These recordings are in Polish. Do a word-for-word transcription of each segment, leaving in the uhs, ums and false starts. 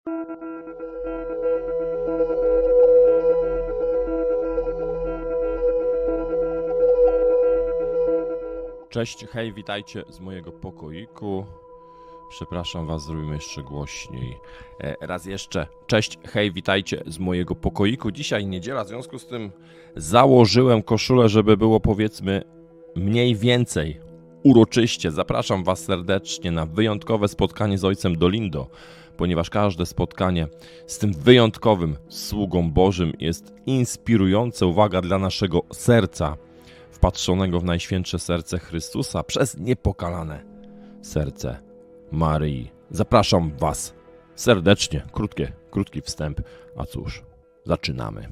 Cześć, hej, witajcie z mojego pokoiku. Przepraszam was, zrobimy jeszcze głośniej. E, raz jeszcze, cześć, hej, witajcie z mojego pokoiku. Dzisiaj niedziela, w związku z tym założyłem koszulę, żeby było powiedzmy mniej więcej uroczyście. Zapraszam was serdecznie na wyjątkowe spotkanie z Ojcem Dolindo, ponieważ każde spotkanie z tym wyjątkowym sługą Bożym jest inspirujące, uwaga, dla naszego serca, wpatrzonego w Najświętsze Serce Chrystusa przez niepokalane serce Maryi. Zapraszam was serdecznie. Krótkie, krótki wstęp. A cóż, zaczynamy.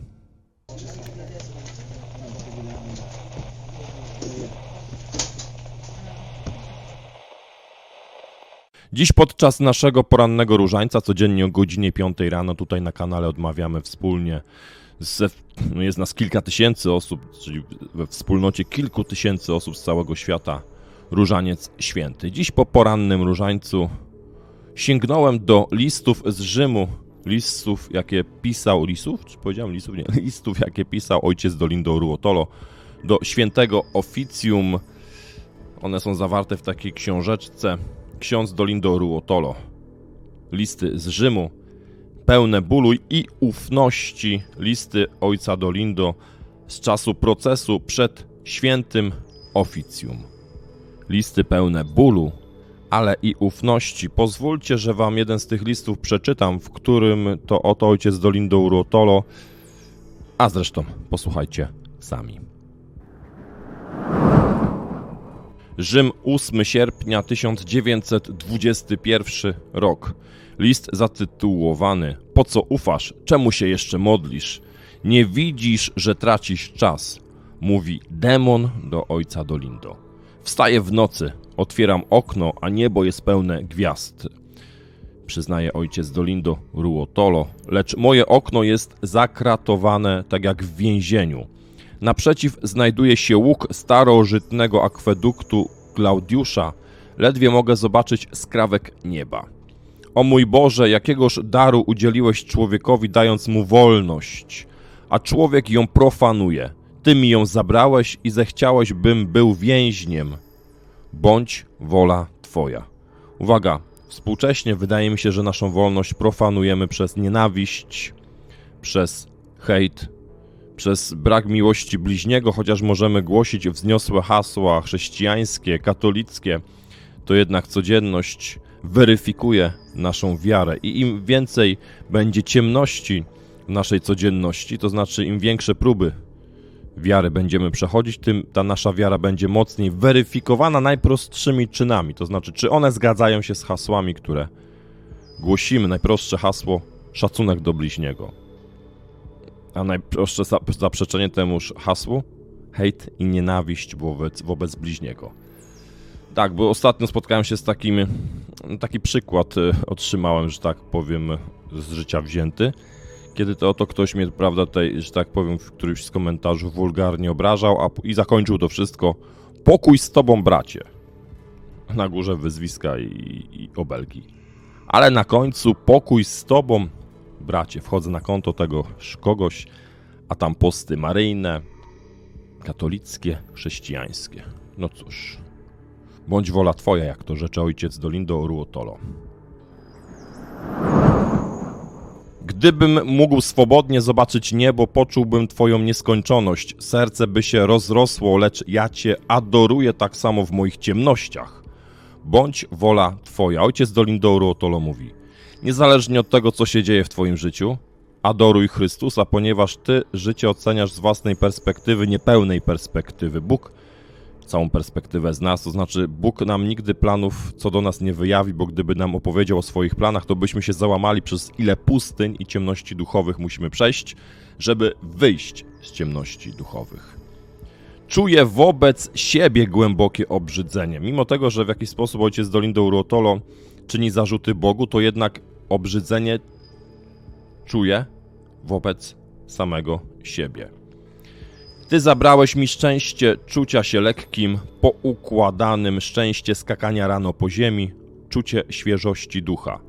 Dziś podczas naszego porannego różańca, codziennie o godzinie piątej rano, tutaj na kanale odmawiamy wspólnie. Ze, no jest nas kilka tysięcy osób, czyli we wspólnocie kilku tysięcy osób z całego świata, Różaniec Święty. Dziś po porannym różańcu sięgnąłem do listów z Rzymu, listów, jakie pisał, listów, czy powiedziałem listów? Nie, listów, jakie pisał ojciec Dolindo Ruotolo do świętego oficjum. One są zawarte w takiej książeczce, ksiądz Dolindo Ruotolo. Listy z Rzymu, pełne bólu i ufności, listy ojca Dolindo z czasu procesu przed świętym oficjum. Listy pełne bólu, ale i ufności. Pozwólcie, że wam jeden z tych listów przeczytam, w którym to oto ojciec Dolindo Ruotolo, a zresztą posłuchajcie sami. Rzym, ósmego sierpnia tysiąc dziewięćset dwudziesty pierwszy rok. List zatytułowany: Po co ufasz? Czemu się jeszcze modlisz? Nie widzisz, że tracisz czas? Mówi demon do ojca Dolindo. Wstaję w nocy, otwieram okno, a niebo jest pełne gwiazd. Przyznaje ojciec Dolindo Ruotolo, lecz moje okno jest zakratowane tak jak w więzieniu. Naprzeciw znajduje się łuk starożytnego akweduktu Klaudiusza. Ledwie mogę zobaczyć skrawek nieba. O mój Boże, jakiegoż daru udzieliłeś człowiekowi, dając mu wolność, a człowiek ją profanuje. Ty mi ją zabrałeś i zechciałeś, bym był więźniem. Bądź wola Twoja. Uwaga, współcześnie wydaje mi się, że naszą wolność profanujemy przez nienawiść, przez hejt, przez brak miłości bliźniego, chociaż możemy głosić wzniosłe hasła chrześcijańskie, katolickie, to jednak codzienność weryfikuje naszą wiarę i im więcej będzie ciemności w naszej codzienności, to znaczy im większe próby wiary będziemy przechodzić, tym ta nasza wiara będzie mocniej weryfikowana najprostszymi czynami, to znaczy czy one zgadzają się z hasłami, które głosimy. Najprostsze hasło: szacunek do bliźniego, a najprostsze zaprzeczenie temuż hasłu: hejt i nienawiść wobec, wobec bliźniego. Tak, bo ostatnio spotkałem się z takim, taki przykład otrzymałem, że tak powiem, z życia wzięty, kiedy to oto ktoś mnie, prawda, tutaj, że tak powiem, w którymś z komentarzy wulgarnie obrażał, a i zakończył to wszystko: pokój z tobą, bracie. Na górze wyzwiska i, i obelgi. Ale na końcu: pokój z tobą, bracie. Wchodzę na konto tego kogoś, a tam posty maryjne, katolickie, chrześcijańskie. No cóż, bądź wola Twoja, jak to rzecze ojciec Dolindo Ruotolo. Gdybym mógł swobodnie zobaczyć niebo, poczułbym Twoją nieskończoność. Serce by się rozrosło, lecz ja Cię adoruję tak samo w moich ciemnościach. Bądź wola Twoja. Ojciec Dolindo Ruotolo mówi: niezależnie od tego, co się dzieje w Twoim życiu, adoruj Chrystusa, ponieważ Ty życie oceniasz z własnej perspektywy, niepełnej perspektywy. Bóg całą perspektywę z nas, to znaczy Bóg nam nigdy planów co do nas nie wyjawi, bo gdyby nam opowiedział o swoich planach, to byśmy się załamali, przez ile pustyń i ciemności duchowych musimy przejść, żeby wyjść z ciemności duchowych. Czuję wobec siebie głębokie obrzydzenie. Mimo tego, że w jakiś sposób ojciec Dolindo Ruotolo czyni zarzuty Bogu, to jednak obrzydzenie czuję wobec samego siebie. Ty zabrałeś mi szczęście czucia się lekkim, poukładanym, szczęście skakania rano po ziemi, czucie świeżości ducha.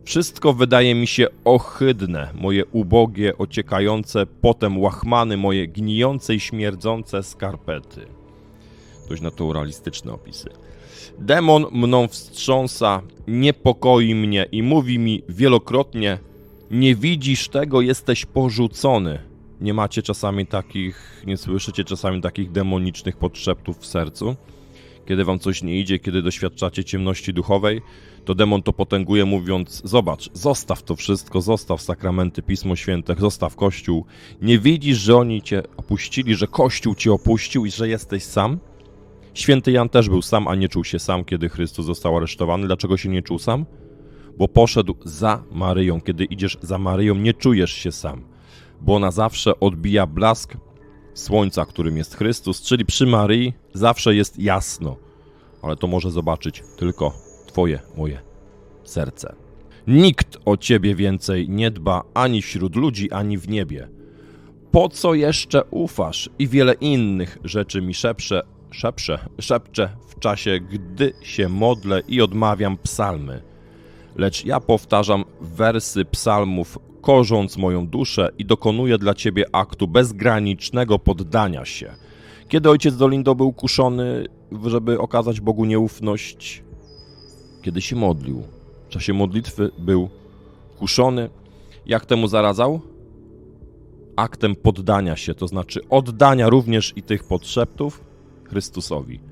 Wszystko wydaje mi się ohydne, moje ubogie, ociekające potem łachmany, moje gnijące i śmierdzące skarpety. Dość naturalistyczne opisy. Demon mną wstrząsa, niepokoi mnie i mówi mi wielokrotnie: nie widzisz tego, jesteś porzucony. Nie macie czasami takich, nie słyszycie czasami takich demonicznych podszeptów w sercu? Kiedy wam coś nie idzie, kiedy doświadczacie ciemności duchowej, to demon to potęguje, mówiąc: zobacz, zostaw to wszystko, zostaw sakramenty, Pismo Święte, zostaw Kościół. Nie widzisz, że oni cię opuścili, że Kościół cię opuścił i że jesteś sam? Święty Jan też był sam, a nie czuł się sam, kiedy Chrystus został aresztowany. Dlaczego się nie czuł sam? Bo poszedł za Maryją. Kiedy idziesz za Maryją, nie czujesz się sam, bo ona zawsze odbija blask słońca, którym jest Chrystus, czyli przy Maryi zawsze jest jasno, ale to może zobaczyć tylko twoje, moje serce. Nikt o ciebie więcej nie dba ani wśród ludzi, ani w niebie. Po co jeszcze ufasz? I wiele innych rzeczy mi szepcze, szepcze, szepcze w czasie, gdy się modlę i odmawiam psalmy. Lecz ja powtarzam wersy psalmów, korząc moją duszę i dokonuję dla Ciebie aktu bezgranicznego poddania się. Kiedy ojciec Dolindo był kuszony, żeby okazać Bogu nieufność? Kiedy się modlił. W czasie modlitwy był kuszony. Jak temu zaradzał? Aktem poddania się, to znaczy oddania również i tych podszeptów Chrystusowi.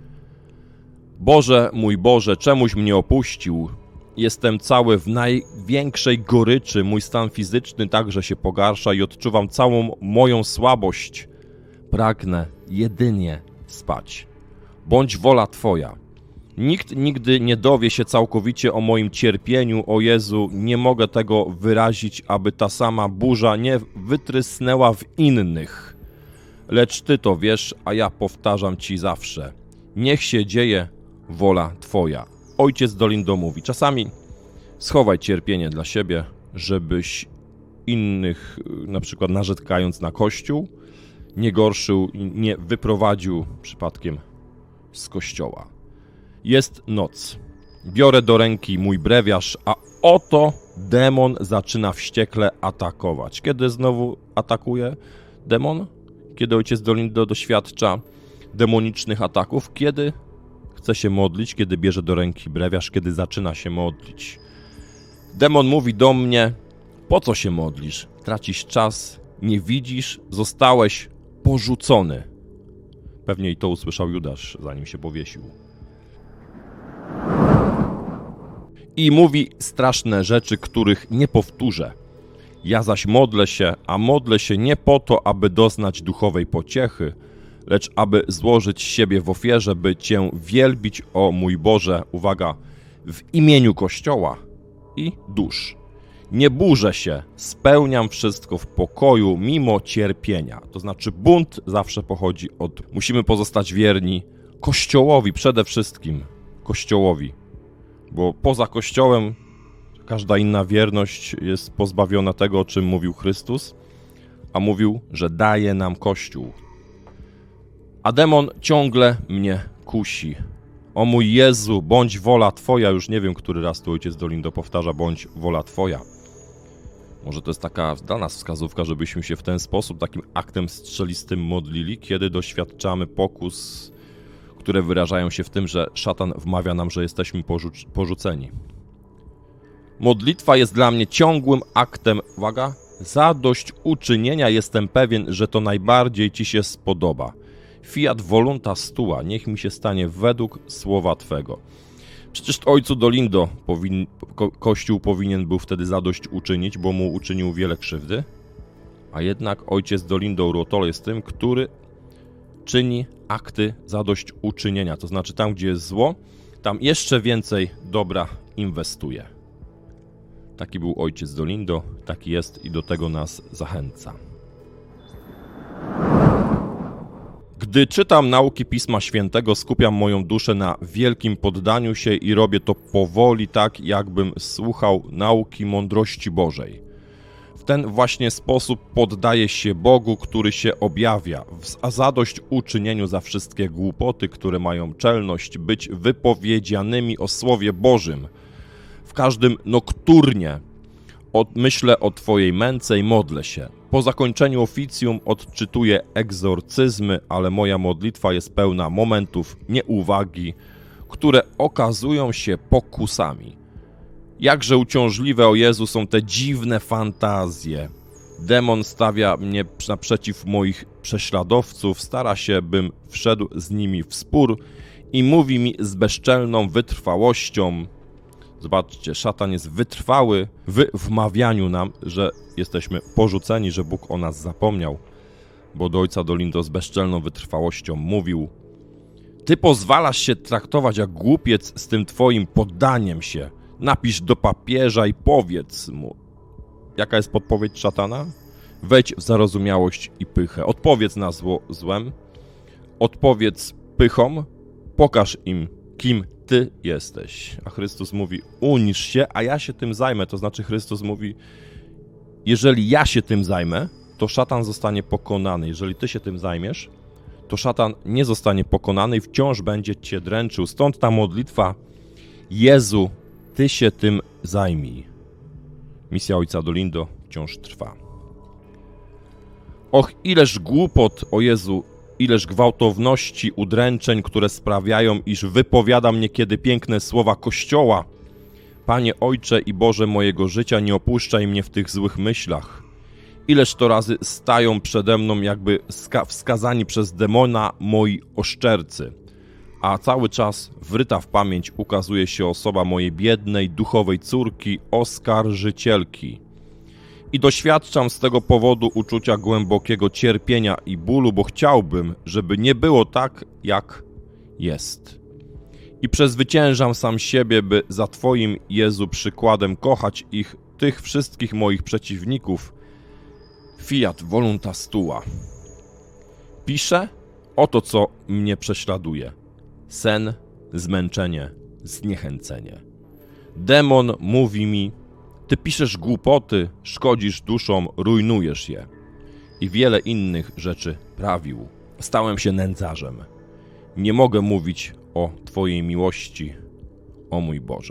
Boże, mój Boże, czemuś mnie opuścił? Jestem cały w największej goryczy, mój stan fizyczny także się pogarsza i odczuwam całą moją słabość. Pragnę jedynie spać. Bądź wola Twoja. Nikt nigdy nie dowie się całkowicie o moim cierpieniu, o Jezu, nie mogę tego wyrazić, aby ta sama burza nie wytrysnęła w innych. Lecz Ty to wiesz, a ja powtarzam Ci zawsze. Niech się dzieje wola Twoja. Ojciec Dolindo mówi: czasami schowaj cierpienie dla siebie, żebyś innych, na przykład narzekając na Kościół, nie gorszył i nie wyprowadził przypadkiem z kościoła. Jest noc. Biorę do ręki mój brewiarz, a oto demon zaczyna wściekle atakować. Kiedy znowu atakuje demon? Kiedy ojciec Dolindo doświadcza demonicznych ataków? Kiedy chce się modlić, kiedy bierze do ręki brewiarz, kiedy zaczyna się modlić. Demon mówi do mnie: po co się modlisz? Tracisz czas, nie widzisz, zostałeś porzucony. Pewnie i to usłyszał Judasz, zanim się powiesił. I mówi straszne rzeczy, których nie powtórzę. Ja zaś modlę się, a modlę się nie po to, aby doznać duchowej pociechy, lecz aby złożyć siebie w ofierze, by Cię wielbić, o mój Boże, uwaga, w imieniu Kościoła i dusz. Nie burzę się, spełniam wszystko w pokoju, mimo cierpienia. To znaczy bunt zawsze pochodzi od... Musimy pozostać wierni Kościołowi, przede wszystkim Kościołowi, bo poza Kościołem każda inna wierność jest pozbawiona tego, o czym mówił Chrystus, a mówił, że daje nam Kościół. A demon ciągle mnie kusi. O mój Jezu, bądź wola Twoja. Już nie wiem, który raz tu ojciec Dolindo powtarza: bądź wola Twoja. Może to jest taka dla nas wskazówka, żebyśmy się w ten sposób, takim aktem strzelistym modlili, kiedy doświadczamy pokus, które wyrażają się w tym, że szatan wmawia nam, że jesteśmy porzuc- porzuceni. Modlitwa jest dla mnie ciągłym aktem, uwaga, zadośćuczynienia. Jestem pewien, że to najbardziej Ci się spodoba. Fiat voluntas tua, niech mi się stanie według słowa Twego. Przecież ojcu Dolindo powin, ko, Kościół powinien był wtedy zadośćuczynić, bo mu uczynił wiele krzywdy, a jednak ojciec Dolindo Urotolo jest tym, który czyni akty zadośćuczynienia. To znaczy tam, gdzie jest zło, tam jeszcze więcej dobra inwestuje. Taki był ojciec Dolindo, taki jest i do tego nas zachęca. Gdy czytam nauki Pisma Świętego, skupiam moją duszę na wielkim poddaniu się i robię to powoli, tak jakbym słuchał nauki mądrości Bożej. W ten właśnie sposób poddaję się Bogu, który się objawia w zadośćuczynieniu za wszystkie głupoty, które mają czelność być wypowiedzianymi o Słowie Bożym. W każdym nokturnie Od, myślę o Twojej męce i modlę się. Po zakończeniu oficjum odczytuję egzorcyzmy, ale moja modlitwa jest pełna momentów nieuwagi, które okazują się pokusami. Jakże uciążliwe, o Jezu, są te dziwne fantazje. Demon stawia mnie naprzeciw moich prześladowców, stara się, bym wszedł z nimi w spór i mówi mi z bezczelną wytrwałością. Zobaczcie, szatan jest wytrwały w wmawianiu nam, że jesteśmy porzuceni, że Bóg o nas zapomniał, bo do ojca Dolindo z bezczelną wytrwałością mówił: ty pozwalasz się traktować jak głupiec z tym twoim poddaniem się. Napisz do papieża i powiedz mu. Jaka jest podpowiedź szatana? Wejdź w zarozumiałość i pychę. Odpowiedz na zło złem. Odpowiedz pychom. Pokaż im, kim ty jesteś. A Chrystus mówi: unisz się, a ja się tym zajmę. To znaczy Chrystus mówi: jeżeli ja się tym zajmę, to szatan zostanie pokonany. Jeżeli ty się tym zajmiesz, to szatan nie zostanie pokonany i wciąż będzie cię dręczył. Stąd ta modlitwa: Jezu, ty się tym zajmij. Misja ojca Dolindo wciąż trwa. Och, ileż głupot, o Jezu, ileż gwałtowności, udręczeń, które sprawiają, iż wypowiadam niekiedy piękne słowa Kościoła. Panie Ojcze i Boże mojego życia, nie opuszczaj mnie w tych złych myślach. Ileż to razy stają przede mną jakby wskazani przez demona moi oszczercy, a cały czas wryta w pamięć ukazuje się osoba mojej biednej, duchowej córki, oskarżycielki. I doświadczam z tego powodu uczucia głębokiego cierpienia i bólu, bo chciałbym, żeby nie było tak, jak jest. I przezwyciężam sam siebie, by za Twoim, Jezu, przykładem kochać ich, tych wszystkich moich przeciwników. Fiat voluntas tua. Piszę oto, co mnie prześladuje. Sen, zmęczenie, zniechęcenie. Demon mówi mi: ty piszesz głupoty, szkodzisz duszom, rujnujesz je. I wiele innych rzeczy prawił. Stałem się nędzarzem. Nie mogę mówić o Twojej miłości, o mój Boże.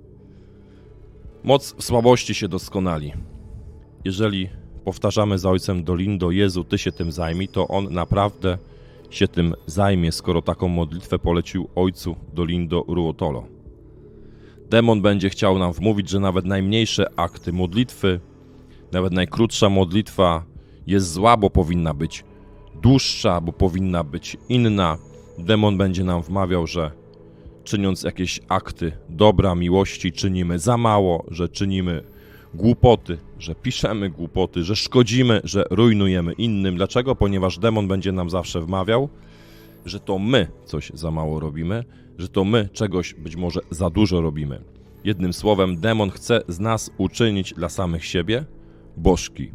Moc w słabości się doskonali. Jeżeli powtarzamy za ojcem Dolindo: Jezu, Ty się tym zajmij, to On naprawdę się tym zajmie, skoro taką modlitwę polecił ojcu Dolindo Ruotolo. Demon będzie chciał nam wmówić, że nawet najmniejsze akty modlitwy, nawet najkrótsza modlitwa jest zła, bo powinna być dłuższa, bo powinna być inna. Demon będzie nam wmawiał, że czyniąc jakieś akty dobra, miłości, czynimy za mało, że czynimy głupoty, że piszemy głupoty, że szkodzimy, że rujnujemy innym. Dlaczego? Ponieważ demon będzie nam zawsze wmawiał, że to my coś za mało robimy, że to my czegoś być może za dużo robimy. Jednym słowem, demon chce z nas uczynić dla samych siebie bożki.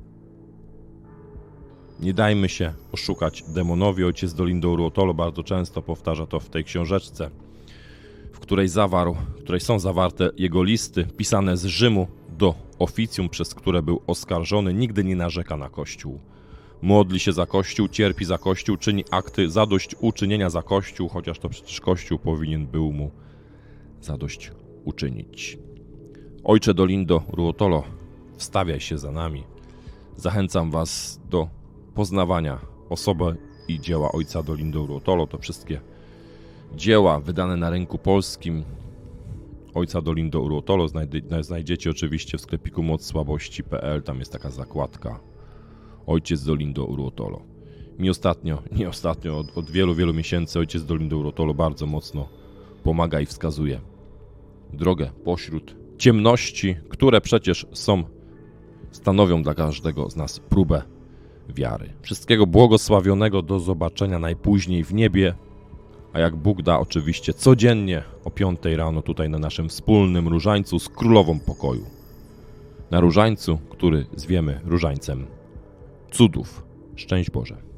Nie dajmy się oszukać demonowi. Ojciec Dolindo Ruotolo bardzo często powtarza to w tej książeczce, w której zawarł, w której są zawarte jego listy pisane z Rzymu do oficjum, przez które był oskarżony. Nigdy nie narzeka na Kościół. Modli się za Kościół, cierpi za Kościół, czyni akty zadośćuczynienia za Kościół, chociaż to przecież Kościół powinien był mu zadośćuczynić. Ojcze Dolindo Ruotolo, wstawiaj się za nami. Zachęcam Was do poznawania osoby i dzieła ojca Dolindo Ruotolo. To wszystkie dzieła wydane na rynku polskim ojca Dolindo Ruotolo znajdziecie oczywiście w sklepiku moc słabości kropka p l. Tam jest taka zakładka Ojciec Dolindo Ruotolo. Mi ostatnio, nie ostatnio, od, od wielu, wielu miesięcy ojciec Dolindo Ruotolo bardzo mocno pomaga i wskazuje drogę pośród ciemności, które przecież są, stanowią dla każdego z nas próbę wiary. Wszystkiego błogosławionego, do zobaczenia najpóźniej w niebie, a jak Bóg da, oczywiście codziennie o piątej rano tutaj na naszym wspólnym różańcu z Królową Pokoju. Na różańcu, który zwiemy różańcem cudów. Szczęść Boże.